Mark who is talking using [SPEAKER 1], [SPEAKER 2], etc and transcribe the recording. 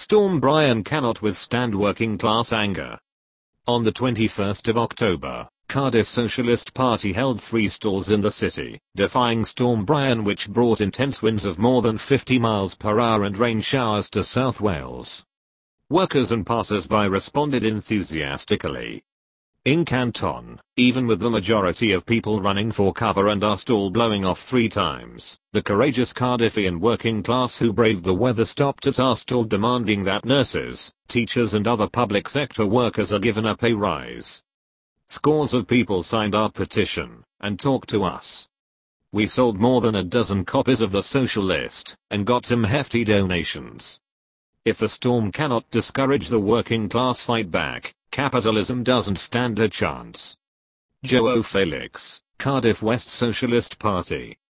[SPEAKER 1] Storm Brian cannot withstand working class anger. On the 21st of October, Cardiff Socialist Party held 3 stalls in the city, defying Storm Brian, which brought intense winds of more than 50 miles per hour and rain showers to South Wales. Workers and passers-by responded enthusiastically. In Canton, even with the majority of people running for cover and our stall blowing off 3 times, the courageous Cardiffian working class who braved the weather stopped at our stall demanding that nurses, teachers and other public sector workers are given a pay rise. Scores of people signed our petition and talked to us. We sold more than a dozen copies of The Socialist and got some hefty donations. If the storm cannot discourage the working class fight back, capitalism doesn't stand a chance. João Felix, Cardiff West Socialist Party.